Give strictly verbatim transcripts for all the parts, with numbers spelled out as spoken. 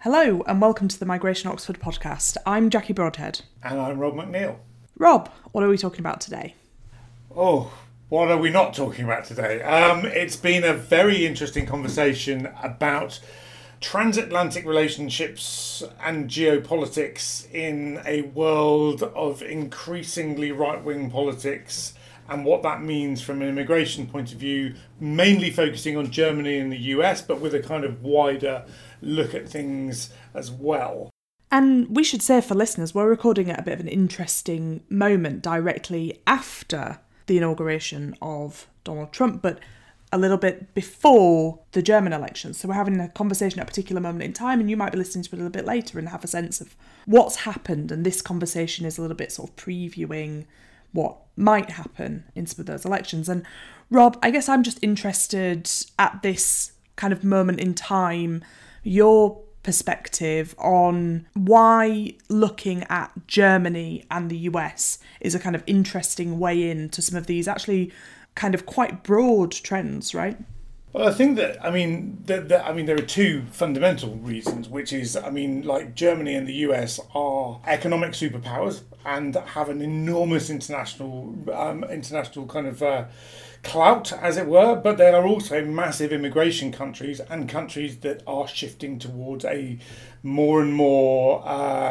Hello and welcome to the Migration Oxford podcast. I'm Jackie Broadhead. And I'm Rob McNeil. Rob, what are we talking about today? Oh, what are we not talking about today? Um, it's been a very interesting conversation about transatlantic relationships and geopolitics in a world of increasingly right-wing politics and what that means from an immigration point of view, mainly focusing on Germany and the U S, but with a kind of wider look at things as well. And we should say for listeners, we're recording at a bit of an interesting moment directly after the inauguration of Donald Trump, but a little bit before the German elections. So we're having a conversation at a particular moment in time, and you might be listening to it a little bit later and have a sense of what's happened. And this conversation is a little bit sort of previewing what might happen in some of those elections. And Rob, I guess I'm just interested at this kind of moment in time, your perspective on why looking at Germany and the U S is a kind of interesting way into some of these actually kind of quite broad trends, right? Well, I think that, I mean, the, the, I mean, there are two fundamental reasons, which is, I mean, like Germany and the U S are economic superpowers and have an enormous international, um, international kind of uh, clout, as it were, but they are also massive immigration countries and countries that are shifting towards a more and more,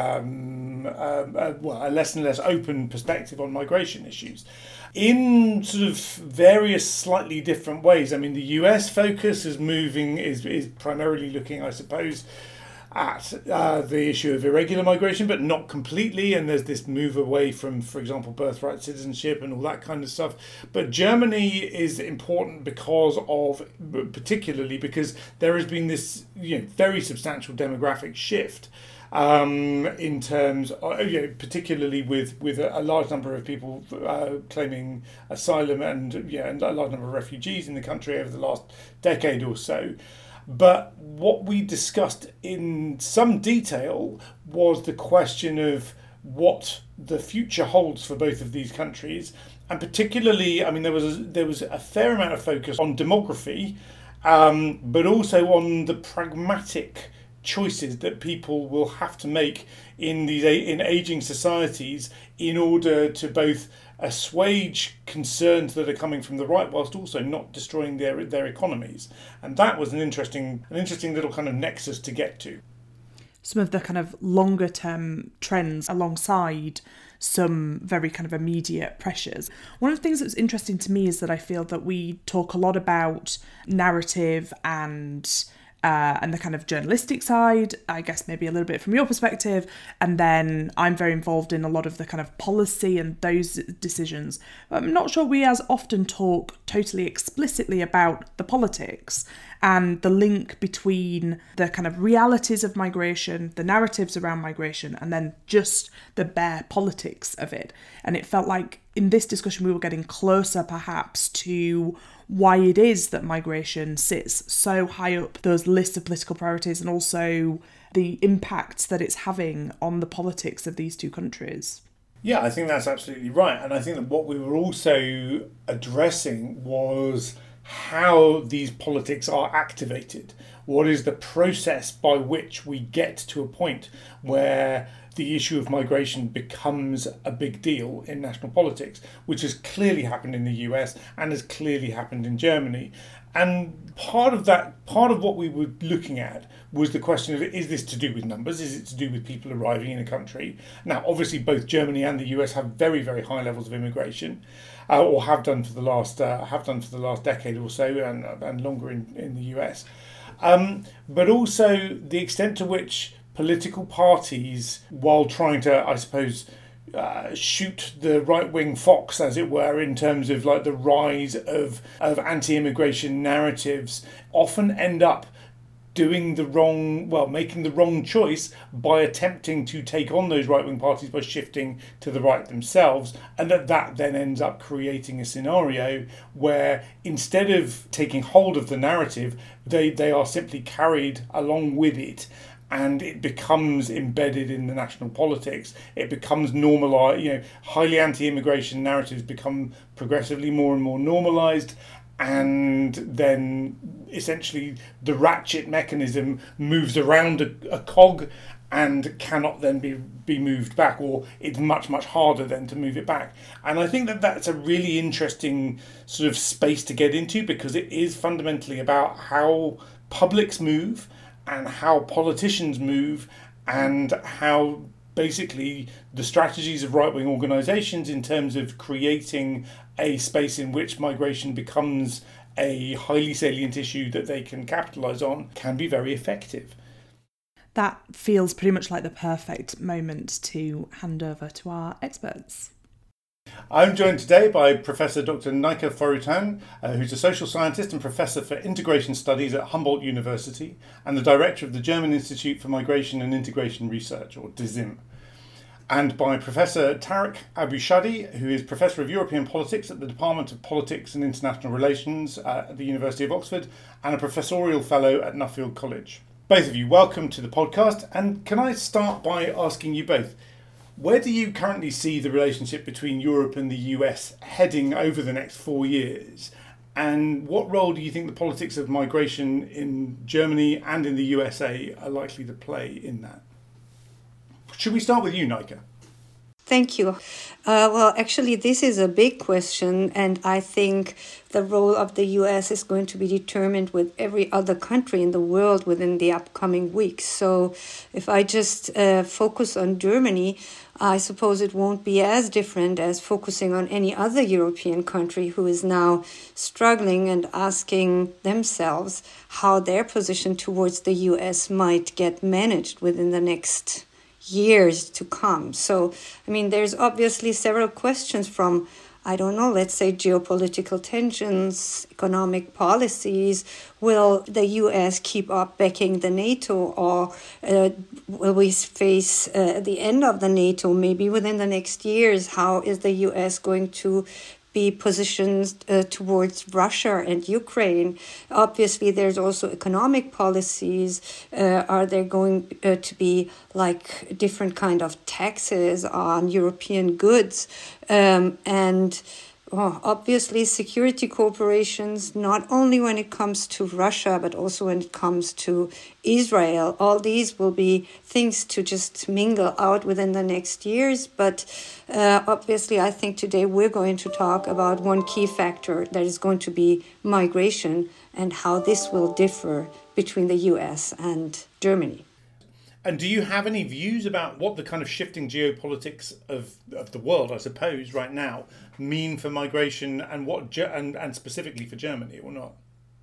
um, uh, uh, well, a less and less open perspective on migration issues. In sort of various slightly different ways. I mean, the U S focus is moving, is, is primarily looking, I suppose, at uh, the issue of irregular migration, but not completely. And there's this move away from, for example, birthright citizenship and all that kind of stuff. But Germany is important because of, particularly because there has been this, you know, very substantial demographic shift. Um, in terms, of, you know, particularly with, with a, a large number of people uh, claiming asylum and, yeah, and a large number of refugees in the country over the last decade or so. But what we discussed in some detail was the question of what the future holds for both of these countries. And particularly, I mean, there was a, there was a fair amount of focus on demography, um, but also on the pragmatic choices that people will have to make in these in aging societies in order to both assuage concerns that are coming from the right whilst also not destroying their their economies. And that was an interesting an interesting little kind of nexus to get to. Some of the kind of longer term trends alongside some very kind of immediate pressures. One of the things that's interesting to me is that I feel that we talk a lot about narrative and Uh, and the kind of journalistic side, I guess maybe a little bit from your perspective. And then I'm very involved in a lot of the kind of policy and those decisions. I'm not sure we as often talk totally explicitly about the politics and the link between the kind of realities of migration, the narratives around migration, and then just the bare politics of it. And it felt like in this discussion we were getting closer perhaps to why it is that migration sits so high up those lists of political priorities and also the impact that it's having on the politics of these two countries. Yeah, I think that's absolutely right. And I think that what we were also addressing was how these politics are activated. What is the process by which we get to a point where the issue of migration becomes a big deal in national politics, which has clearly happened in the U S and has clearly happened in Germany. And part of that, part of what we were looking at was the question of, is this to do with numbers? Is it to do with people arriving in a country? Now, obviously, both Germany and the U S have very, very high levels of immigration, uh, or have done for the last uh, have done for the last decade or so, and and longer in, in the U S. Um, but also the extent to which political parties, while trying to, I suppose, uh, shoot the right-wing fox, as it were, in terms of like the rise of, of anti-immigration narratives, often end up doing the wrong, well, making the wrong choice by attempting to take on those right-wing parties by shifting to the right themselves, and that that then ends up creating a scenario where instead of taking hold of the narrative, they, they are simply carried along with it. And it becomes embedded in the national politics. It becomes normalised, you know, highly anti-immigration narratives become progressively more and more normalised. and then essentially the ratchet mechanism moves around a, a cog and cannot then be be moved back, or it's much, much harder then to move it back. And I think that that's a really interesting sort of space to get into, because it is fundamentally about how publics move and how politicians move and how basically the strategies of right-wing organisations in terms of creating a space in which migration becomes a highly salient issue that they can capitalise on can be very effective. That feels pretty much like the perfect moment to hand over to our experts. I'm joined today by Professor Doctor Nike Foroutan, uh, who's a social scientist and Professor for Integration Studies at Humboldt University and the Director of the German Institute for Migration and Integration Research, or D I S I M. And by Professor Tarek Abu-Shadi, who is Professor of European Politics at the Department of Politics and International Relations uh, at the University of Oxford and a Professorial Fellow at Nuffield College. Both of you, welcome to the podcast. And can I start by asking you both, where do you currently see the relationship between Europe and the U S heading over the next four years? And what role do you think the politics of migration in Germany and in the U S A are likely to play in that? Should we start with you, Nike? Thank you. Uh, well, actually, this is a big question, and I think the role of the U S is going to be determined with every other country in the world within the upcoming weeks. So if I just uh, focus on Germany, I suppose it won't be as different as focusing on any other European country who is now struggling and asking themselves how their position towards the U S might get managed within the next years to come. So, I mean, there's obviously several questions from, I don't know, let's say geopolitical tensions, economic policies. Will the U S keep up backing the NATO, or uh, will we face uh, the end of the NATO maybe within the next years? How is the U S going to be positioned uh, towards Russia and Ukraine? Obviously, there's also economic policies. Uh, are there going uh, to be like different kind of taxes on European goods? Um, and well, obviously, security cooperations, not only when it comes to Russia, but also when it comes to Israel. All these will be things to just mingle out within the next years. But uh, obviously, I think today we're going to talk about one key factor that is going to be migration and how this will differ between the U S and Germany. And do you have any views about what the kind of shifting geopolitics of, of the world, I suppose, right now, mean for migration and what and, and specifically for Germany, or not?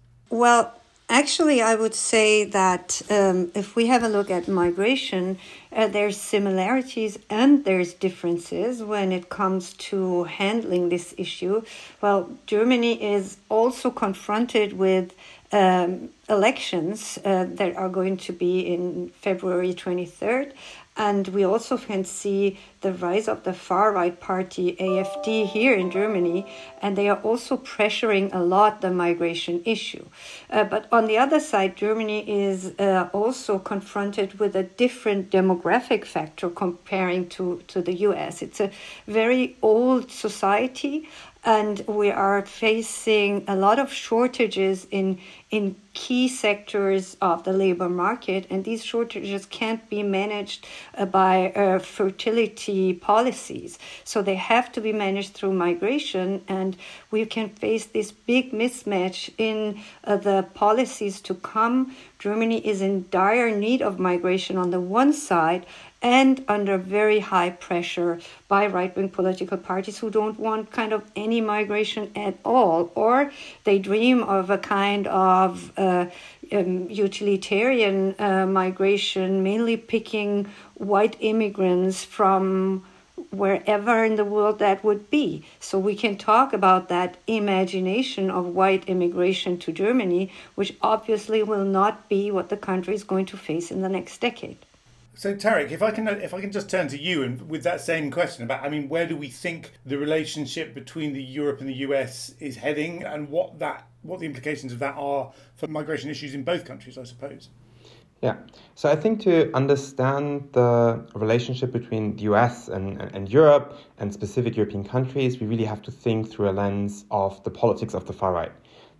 Well, actually, I would say that um, if we have a look at migration, uh, there's similarities and there's differences when it comes to handling this issue. Well, Germany is also confronted with um, elections uh, that are going to be in February twenty-third. And we also can see the rise of the far-right party, A F D, here in Germany, and they are also pressuring a lot the migration issue. Uh, but on the other side, Germany is uh, also confronted with a different demographic factor comparing to, to the U S. It's a very old society, and we are facing a lot of shortages in in key sectors of the labor market, and these shortages can't be managed uh, by uh, fertility policies. So they have to be managed through migration, and we can face this big mismatch in uh, the policies to come. Germany is in dire need of migration on the one side, and under very high pressure by right-wing political parties who don't want kind of any migration at all, or they dream of a kind of uh, um, utilitarian uh, migration, mainly picking white immigrants from wherever in the world that would be. So we can talk about that imagination of white immigration to Germany, which obviously will not be what the country is going to face in the next decade. So Tarek, if I can if I can just turn to you and with that same question about, I mean, where do we think the relationship between the Europe and the U S is heading, and what that what the implications of that are for migration issues in both countries, I suppose? Yeah, so I think to understand the relationship between the U S and, and Europe and specific European countries, we really have to think through a lens of the politics of the far right.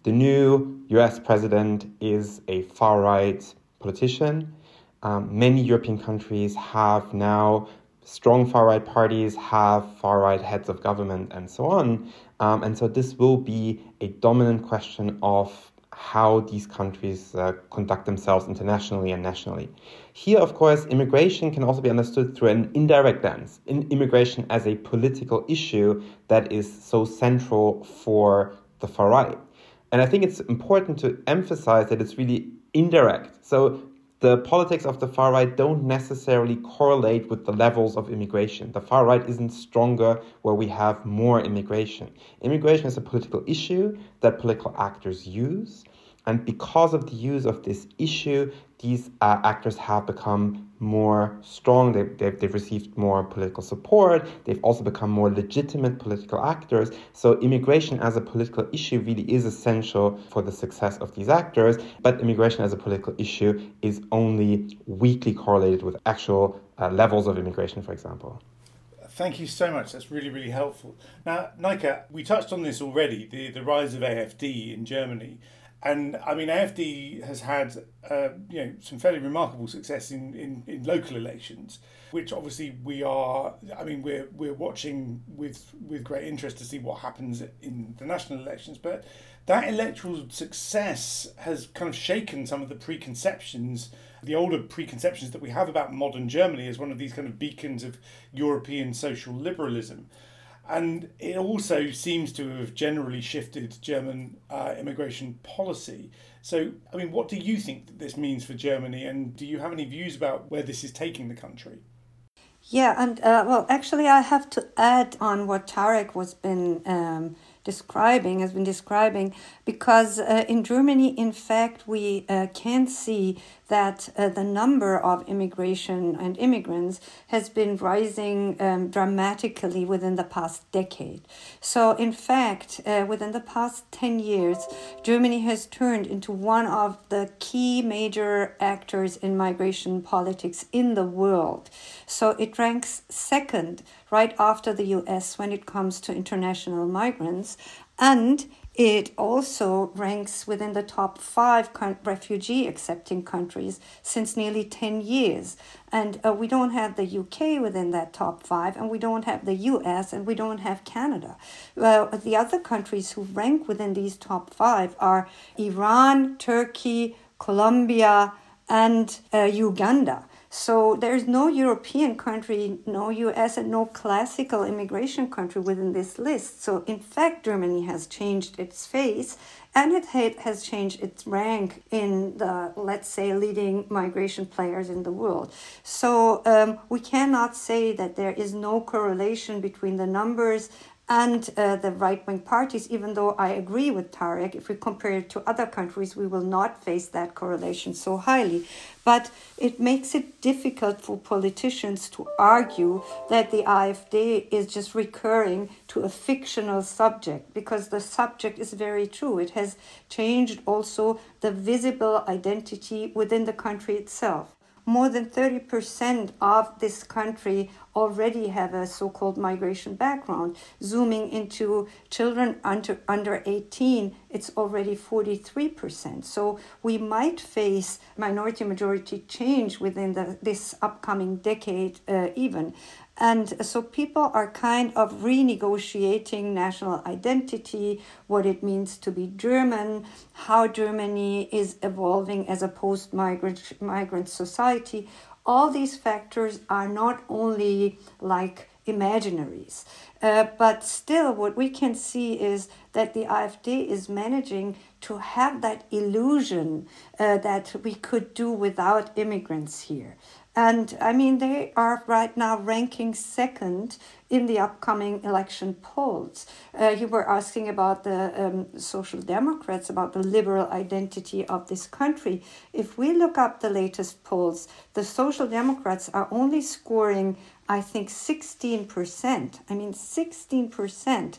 The new U S president is a far-right politician. Um, many European countries have now strong far-right parties, have far-right heads of government, and so on. Um, and so this will be a dominant question of how these countries uh, conduct themselves internationally and nationally. Here, of course, immigration can also be understood through an indirect lens. In immigration as a political issue that is so central for the far-right. And I think it's important to emphasize that it's really indirect. So the politics of the far right don't necessarily correlate with the levels of immigration. The far right isn't stronger where we have more immigration. Immigration is a political issue that political actors use. And because of the use of this issue, these uh, actors have become more strong. They've, they've, they've received more political support. They've also become more legitimate political actors. So immigration as a political issue really is essential for the success of these actors. But immigration as a political issue is only weakly correlated with actual uh, levels of immigration, for example. Thank you so much. That's really, really helpful. Now, Nike, we touched on this already, the, the rise of A F D in Germany. And I mean, A F D has had uh, you know some fairly remarkable success in, in, in local elections, which obviously we are. I mean, we're we're watching with with great interest to see what happens in the national elections. But that electoral success has kind of shaken some of the preconceptions, the older preconceptions that we have about modern Germany as one of these kind of beacons of European social liberalism. And it also seems to have generally shifted German uh, immigration policy. So, I mean, what do you think that this means for Germany? And do you have any views about where this is taking the country? Yeah, and uh, well, actually, I have to add on what Tarek was been um, describing, has been describing, because uh, in Germany, in fact, we uh, can see that uh, the number of immigration and immigrants has been rising um, dramatically within the past decade. So, in fact, uh, within the past ten years, Germany has turned into one of the key major actors in migration politics in the world. So it ranks second right after the U S when it comes to international migrants, and it also ranks within the top five con- refugee accepting countries since nearly ten years. And uh, we don't have the U K within that top five, and we don't have the U S, and we don't have Canada. Well, the other countries who rank within these top five are Iran, Turkey, Colombia, and uh, Uganda. So there's no European country, no U S, and no classical immigration country within this list. So in fact, Germany has changed its face, and it has changed its rank in the, let's say, leading migration players in the world. So um, we cannot say that there is no correlation between the numbers and uh, the right-wing parties, even though I agree with Tarek, if we compare it to other countries, we will not face that correlation so highly. But it makes it difficult for politicians to argue that the AfD is just recurring to a fictional subject, because the subject is very true. It has changed also the visible identity within the country itself. More than thirty percent of this country already have a so-called migration background. Zooming into children under, under eighteen, it's already forty-three percent. So we might face minority-majority change within the, this upcoming decade uh, even. And so people are kind of renegotiating national identity, what it means to be German, how Germany is evolving as a post-migrant migrant society. All these factors are not only like imaginaries, uh, but still what we can see is that the AfD is managing to have that illusion uh, that we could do without immigrants here. And I mean, they are right now ranking second in the upcoming election polls. Uh, you were asking about the um, Social Democrats, about the liberal identity of this country. If we look up the latest polls, the Social Democrats are only scoring, I think, sixteen percent. I mean, sixteen percent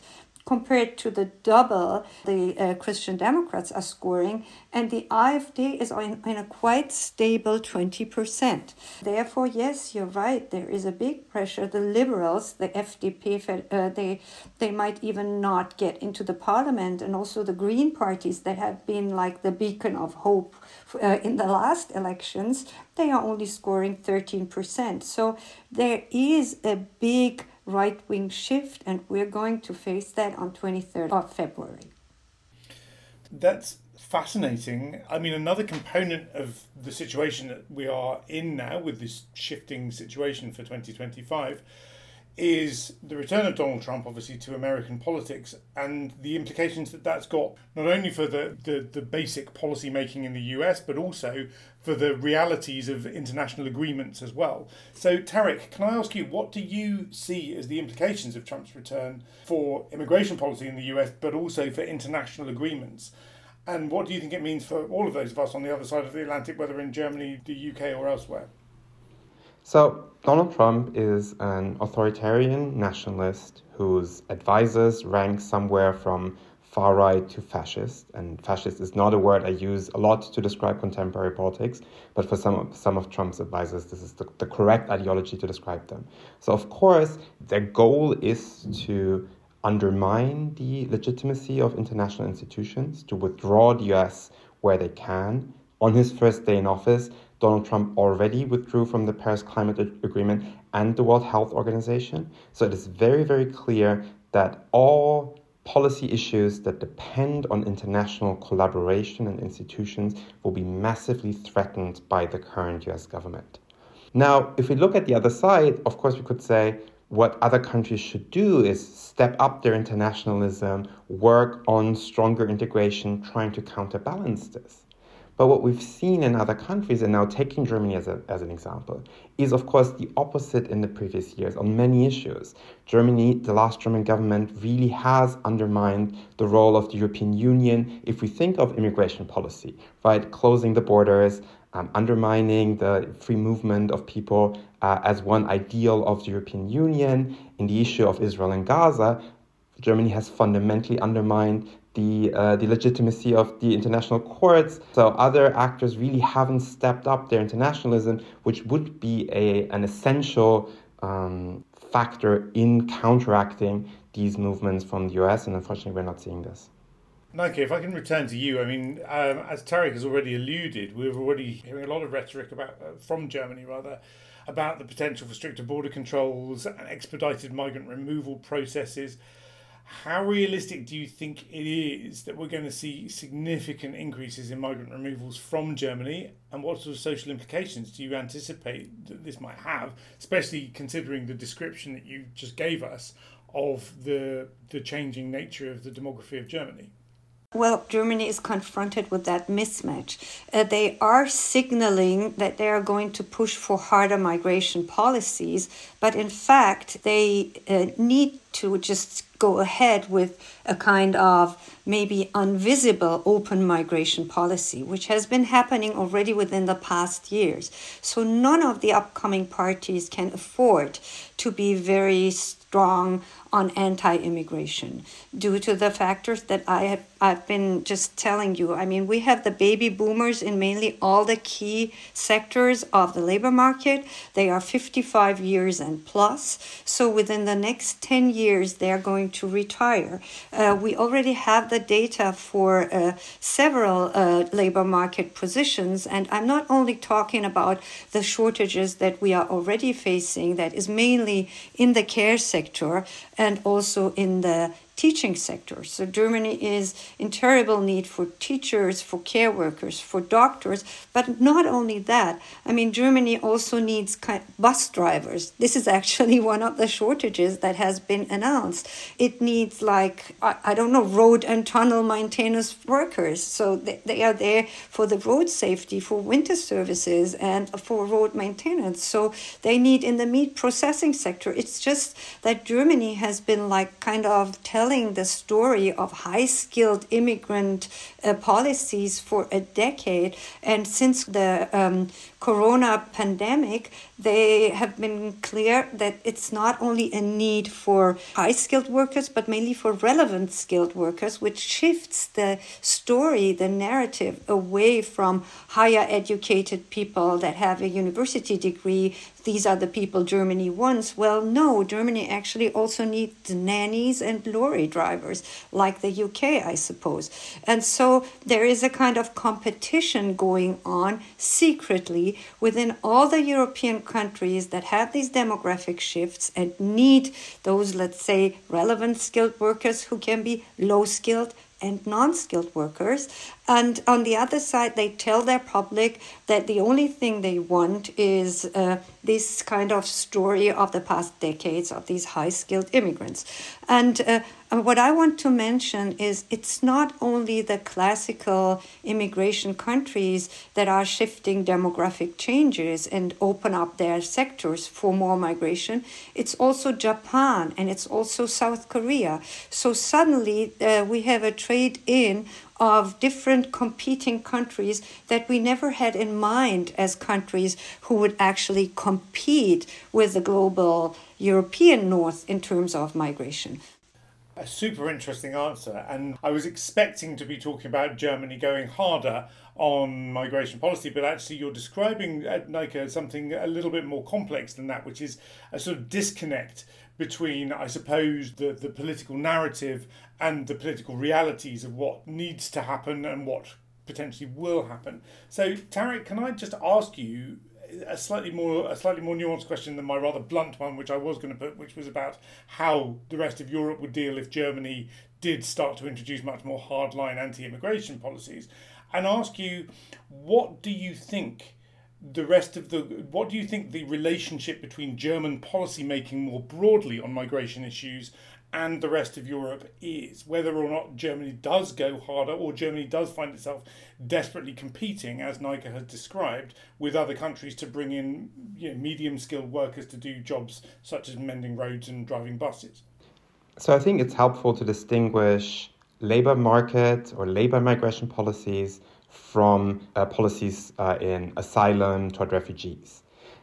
compared to the double the uh, Christian Democrats are scoring, and the AfD is in, in a quite stable twenty percent. Therefore, yes, you're right, there is a big pressure. The Liberals, the F D P, uh, they, they might even not get into the parliament, and also the Green parties that have been like the beacon of hope uh, in the last elections, they are only scoring thirteen percent. So there is a big right-wing shift, and we're going to face that on twenty-third of February. That's fascinating. I mean, another component of the situation that we are in now with this shifting situation for twenty twenty-five is the return of Donald Trump, obviously, to American politics, and the implications that that's got not only for the, the, the basic policy making in the U S, but also for the realities of international agreements as well. So, Tarek, can I ask you, what do you see as the implications of Trump's return for immigration policy in the U S, but also for international agreements? And what do you think it means for all of those of us on the other side of the Atlantic, whether in Germany, the U K, or elsewhere? So, Donald Trump is an authoritarian nationalist whose advisors rank somewhere from far right to fascist. And fascist is not a word I use a lot to describe contemporary politics, but for some of, some of Trump's advisors, this is the, the correct ideology to describe them. So, of course, their goal is to undermine the legitimacy of international institutions, to withdraw the U S where they can. On his first day in office, Donald Trump already withdrew from the Paris Climate Agreement and the World Health Organization. So it is very, very clear that all policy issues that depend on international collaboration and institutions will be massively threatened by the current U S government. Now, if we look at the other side, of course, we could say what other countries should do is step up their internationalism, work on stronger integration, trying to counterbalance this. But what we've seen in other countries, and now taking Germany as, a, as an example, is of course the opposite in the previous years on many issues. Germany, the last German government, really has undermined the role of the European Union if we think of immigration policy, right? Closing the borders, um, undermining the free movement of people uh, as one ideal of the European Union. In the issue of Israel and Gaza, Germany has fundamentally undermined the uh, the legitimacy of the international courts. So other actors really haven't stepped up their internationalism, which would be a an essential um, factor in counteracting these movements from the U S, and unfortunately we're not seeing this. Nike, if I can return to you, I mean, um, as Tarek has already alluded, we're already hearing a lot of rhetoric about uh, from Germany, rather, about the potential for stricter border controls and expedited migrant removal processes. How realistic do you think it is that we're going to see significant increases in migrant removals from Germany, and what sort of social implications do you anticipate that this might have, especially considering the description that you just gave us of the the changing nature of the demography of Germany? Well, Germany is confronted with that mismatch. Uh, they are signaling that they are going to push for harder migration policies, but in fact, they uh, need to just go ahead with a kind of maybe invisible open migration policy, which has been happening already within the past years. So none of the upcoming parties can afford to be very strong on anti-immigration due to the factors that I have I've been just telling you. I mean, we have the baby boomers in mainly all the key sectors of the labor market. They are fifty-five years and plus. So within the next ten years, they are going to retire. Uh, we already have the data for uh, several uh, labor market positions. And I'm not only talking about the shortages that we are already facing, that is mainly in the care sector and also in the teaching sector. So Germany is in terrible need for teachers, for care workers, for doctors, but not only that. I mean, Germany also needs bus drivers. This is actually one of the shortages that has been announced. It needs like, I don't know, road and tunnel maintenance workers. So they, they are there for the road safety, for winter services and for road maintenance. So they need in the meat processing sector. It's just that Germany has been like kind of telling telling the story of high-skilled immigrant uh, policies for a decade. And since the um, corona pandemic, they have been clear that it's not only a need for high-skilled workers, but mainly for relevant skilled workers, which shifts the story, the narrative, away from higher educated people that have a university degree. These are the people Germany wants. Well, no, Germany actually also needs nannies and lorry drivers, like the U K, I suppose. And so there is a kind of competition going on secretly within all the European countries that have these demographic shifts and need those, let's say, relevant skilled workers who can be low-skilled and non-skilled workers. And on the other side, they tell their public that the only thing they want is uh, this kind of story of the past decades of these high-skilled immigrants. And uh, what I want to mention is it's not only the classical immigration countries that are shifting demographic changes and open up their sectors for more migration. It's also Japan and it's also South Korea. So suddenly uh, we have a trade-in of different competing countries that we never had in mind as countries who would actually compete with the global European North in terms of migration. A super interesting answer. And I was expecting to be talking about Germany going harder on migration policy, but actually you're describing, Nike, something a little bit more complex than that, which is a sort of disconnect between, I suppose, the, the political narrative and the political realities of what needs to happen and what potentially will happen. So, Tarek, can I just ask you a slightly more a slightly more nuanced question than my rather blunt one, which I was going to put, which was about how the rest of Europe would deal if Germany did start to introduce much more hardline anti-immigration policies, and ask you, what do you think the rest of the what do you think the relationship between German policy making more broadly on migration issues and the rest of Europe is, whether or not Germany does go harder or Germany does find itself desperately competing, as Nike has described, with other countries to bring in, you know, medium-skilled workers to do jobs such as mending roads and driving buses? So I think it's helpful to distinguish labor market or labor migration policies from uh, policies uh, in asylum toward refugees.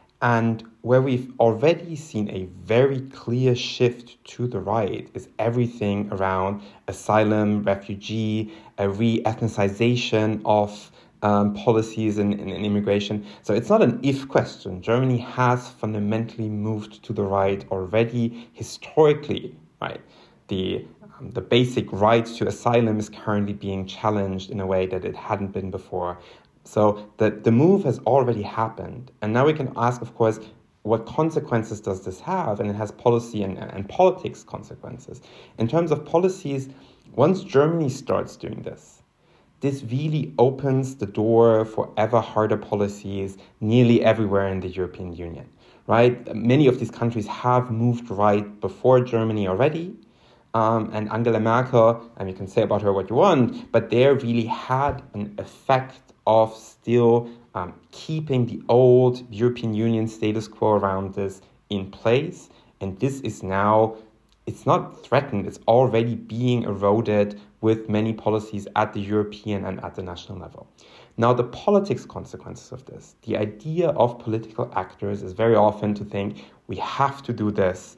And where we've already seen a very clear shift to the right is everything around asylum, refugee, a re-ethnicization of um, policies in, in, in immigration. So it's not an if question. Germany has fundamentally moved to the right already historically, right? The um, the basic right to asylum is currently being challenged in a way that it hadn't been before. So the, the move has already happened. And now we can ask, of course, what consequences does this have? And it has policy and, and politics consequences. In terms of policies, once Germany starts doing this, this really opens the door for ever harder policies nearly everywhere in the European Union, right? Many of these countries have moved right before Germany already. Um, and Angela Merkel, and you can say about her what you want, but they really had an effect of still um, keeping the old European Union status quo around this in place. And this is now, it's not threatened, it's already being eroded with many policies at the European and at the national level. Now, the politics consequences of this, the idea of political actors is very often to think we have to do this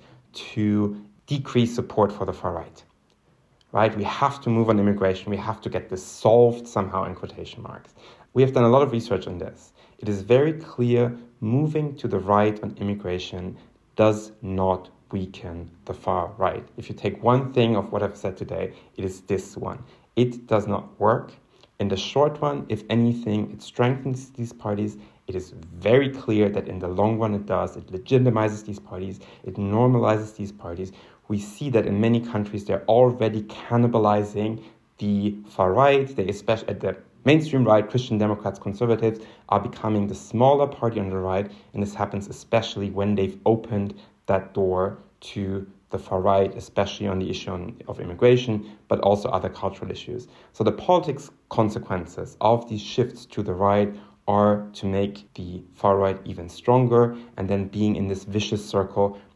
to decrease support for the far right. Right? We have to move on immigration. We have to get this solved somehow in quotation marks. We have done a lot of research on this. It is very clear moving to the right on immigration does not weaken the far right. If you take one thing of what I've said today, it is this one. It does not work. In the short run, if anything, it strengthens these parties. It is very clear that in the long run it does. It legitimizes these parties. It normalizes these parties. We see that in many countries they're already cannibalizing the far right. They, especially at the mainstream right, Christian Democrats, conservatives, are becoming the smaller party on the right, and this happens especially when they've opened that door to the far right, especially on the issue on, of immigration, but also other cultural issues. So the politics consequences of these shifts to the right are to make the far right even stronger, and then being in this vicious circle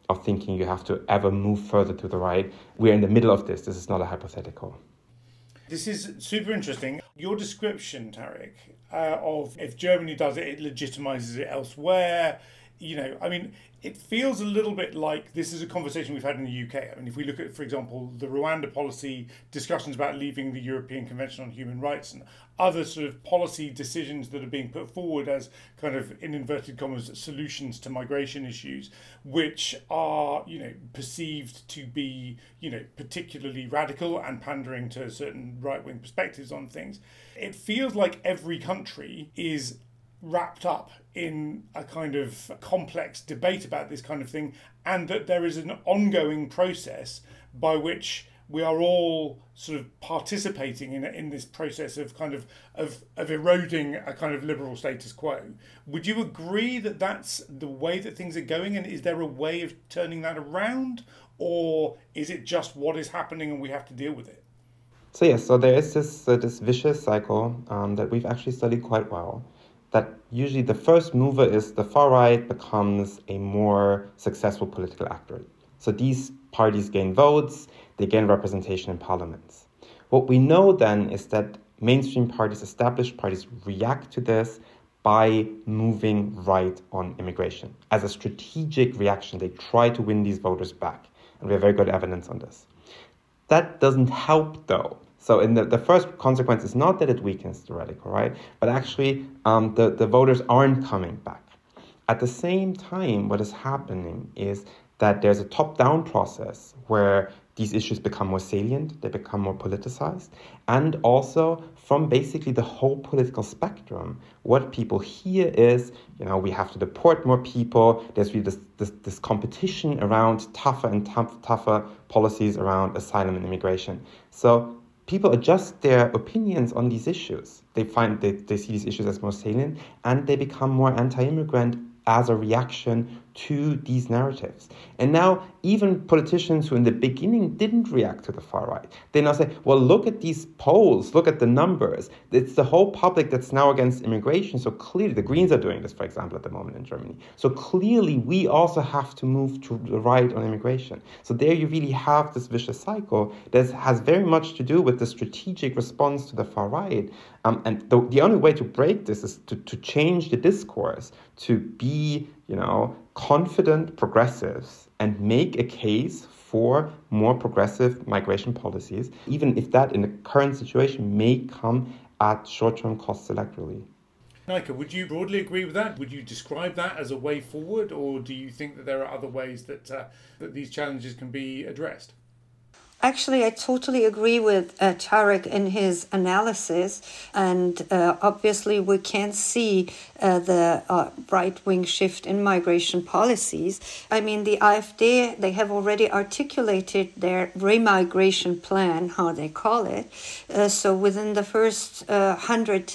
of thinking you have to ever move further to the right. We're in the middle of this. This is not a hypothetical. This is super interesting. Your description, Tariq, uh, of if Germany does it, it legitimizes it elsewhere. You know, I mean, it feels a little bit like this is a conversation we've had in the U K. I mean, if we look at, for example, the Rwanda policy, discussions about leaving the European Convention on Human Rights and other sort of policy decisions that are being put forward as kind of, in inverted commas, solutions to migration issues, which are, you know, perceived to be, you know, particularly radical and pandering to certain right-wing perspectives on things. It feels like every country is wrapped up in a kind of complex debate about this kind of thing, and that there is an ongoing process by which we are all sort of participating in in this process of kind of, of of eroding a kind of liberal status quo. Would you agree that that's the way that things are going, and is there a way of turning that around, or is it just what is happening and we have to deal with it? So yes, so there is this uh, this vicious cycle um, that we've actually studied quite well. That usually the first mover is the far right becomes a more successful political actor. So these parties gain votes, they gain representation in parliaments. What we know then is that mainstream parties, established parties, react to this by moving right on immigration. As a strategic reaction, they try to win these voters back. And we have very good evidence on this. That doesn't help though. So in the, the first consequence is not that it weakens the radical right, but actually um, the, the voters aren't coming back. At the same time, what is happening is that there's a top-down process where these issues become more salient, they become more politicized, and also from basically the whole political spectrum, what people hear is, you know, we have to deport more people, there's really this, this, this competition around tougher and tough, tougher policies around asylum and immigration. So people adjust their opinions on these issues. They find they, they see these issues as more salient, and they become more anti-immigrant as a reaction to these narratives. And now even politicians who in the beginning didn't react to the far right, they now say, well, look at these polls, look at the numbers. It's the whole public that's now against immigration. So clearly, the Greens are doing this, for example, at the moment in Germany. So clearly, we also have to move to the right on immigration. So there you really have this vicious cycle that has very much to do with the strategic response to the far right. Um, and the, the only way to break this is to, to change the discourse, to be, you know, confident progressives and make a case for more progressive migration policies, even if that in the current situation may come at short-term costs electorally. Nika, would you broadly agree with that? Would you describe that as a way forward, or do you think that there are other ways that uh, that these challenges can be addressed? Actually, I totally agree with uh, Tariq in his analysis, and uh, obviously we can see uh, the uh, right-wing shift in migration policies. I mean, the AfD, they have already articulated their remigration plan, how they call it. Uh, so within the first uh, hundred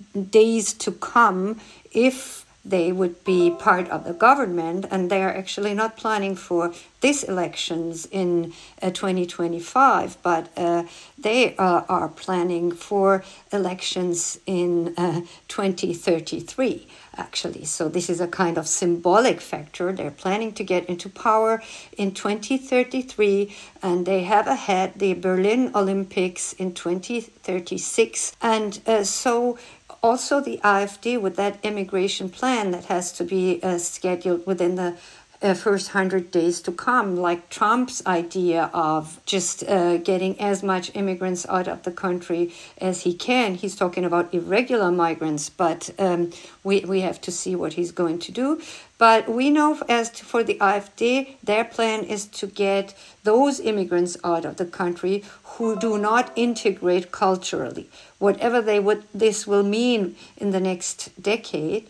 days to come, if they would be part of the government, and they are actually not planning for these elections in uh, twenty twenty-five, but uh, they uh, are planning for elections in uh, twenty thirty-three, actually. So this is a kind of symbolic factor. They're planning to get into power in twenty thirty-three, and they have ahead the Berlin Olympics in twenty thirty-six. And uh, so also the AfD, with that immigration plan that has to be uh, scheduled within the uh, first hundred days to come, like Trump's idea of just uh, getting as much immigrants out of the country as he can. He's talking about irregular migrants, but um, we, we have to see what he's going to do. But we know as to, for the AfD, their plan is to get those immigrants out of the country who do not integrate culturally, whatever they would this will mean in the next decade.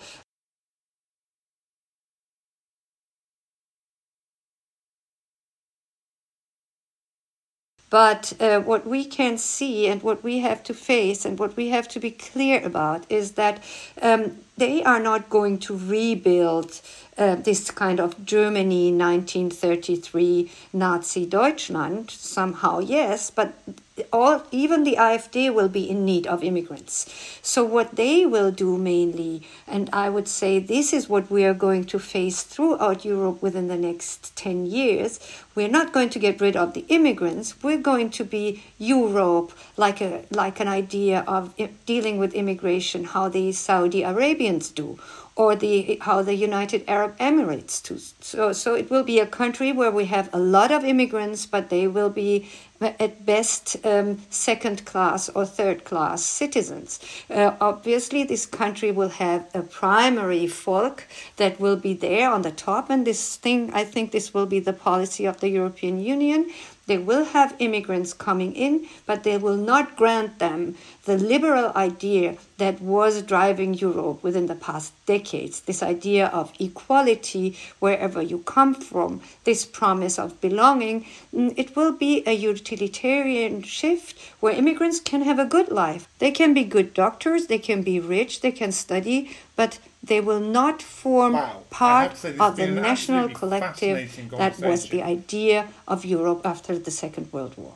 But uh, what we can see and what we have to face and what we have to be clear about is that um, they are not going to rebuild uh, this kind of Germany nineteen thirty-three Nazi Deutschland. Somehow, yes, but all, even the AfD will be in need of immigrants. So what they will do mainly, and I would say this is what we are going to face throughout Europe within the next ten years, we're not going to get rid of the immigrants. We're going to be Europe, like a like an idea of dealing with immigration, how the Saudi Arabians do, or the how the United Arab Emirates do. So, so it will be a country where we have a lot of immigrants, but they will be at best um, second-class or third-class citizens. Uh, obviously, this country will have a primary folk that will be there on the top, and this thing, I think this will be the policy of the European Union. They will have immigrants coming in, but they will not grant them the liberal idea that was driving Europe within the past decades, this idea of equality wherever you come from, this promise of belonging. It will be a utilitarian shift where immigrants can have a good life. They can be good doctors, they can be rich, they can study, but they will not form wow. part say, of the national collective that was the idea of Europe after the Second World War.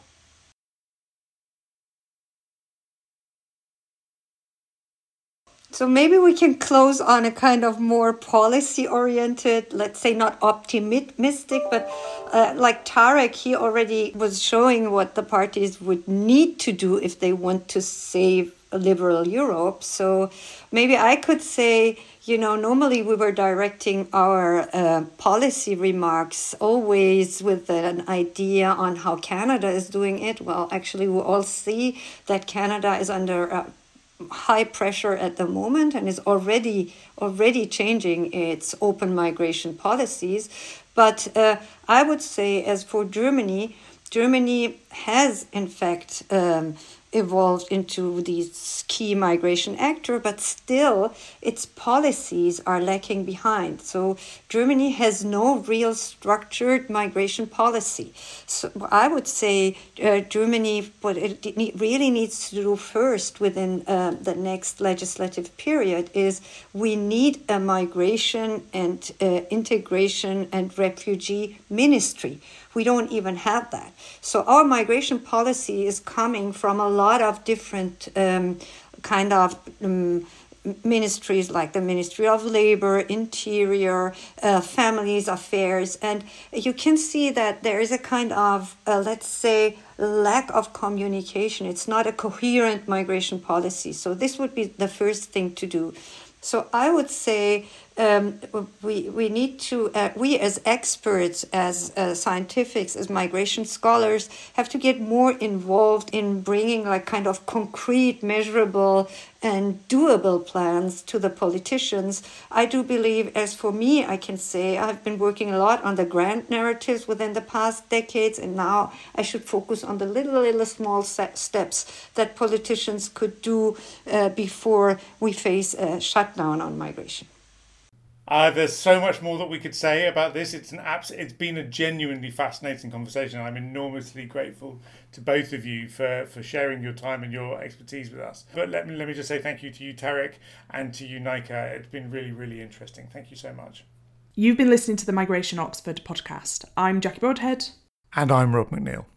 So maybe we can close on a kind of more policy-oriented, let's say not optimistic, but uh, like Tarek, he already was showing what the parties would need to do if they want to save a liberal Europe. So maybe I could say, you know, normally we were directing our uh, policy remarks always with an idea on how Canada is doing it. Well, actually, we all see that Canada is under uh, high pressure at the moment and is already already changing its open migration policies. But uh, I would say, as for Germany, Germany has in fact um, evolved into this key migration actor, but still its policies are lacking behind. So Germany has no real structured migration policy. So I would say uh, Germany, what it really needs to do first within uh, the next legislative period is we need a migration and uh, integration and refugee ministry. We don't even have that. So our migration policy is coming from a lot of different um, kind of um, ministries, like the Ministry of Labor, Interior, uh, Families Affairs. And you can see that there is a kind of, uh, let's say, lack of communication. It's not a coherent migration policy. So this would be the first thing to do. So I would say um, we we need to, uh, we as experts, as uh, scientifics, as migration scholars, have to get more involved in bringing like kind of concrete, measurable and doable plans to the politicians. I do believe, as for me, I can say I've been working a lot on the grand narratives within the past decades, and now I should focus on the little, little small steps that politicians could do uh, before we face a shutdown on migration. Uh, there's so much more that we could say about this. It's an abs- It's been a genuinely fascinating conversation. I'm enormously grateful to both of you for, for sharing your time and your expertise with us. But let me let me just say thank you to you, Tarek, and to you, Naika. It's been really, really interesting. Thank you so much. You've been listening to the Migration Oxford podcast. I'm Jackie Broadhead. And I'm Rob McNeil.